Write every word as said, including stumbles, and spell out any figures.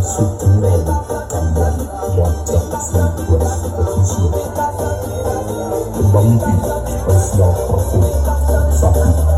Superman, também mostra cintura superficial. Kembali di spesial profundo, satu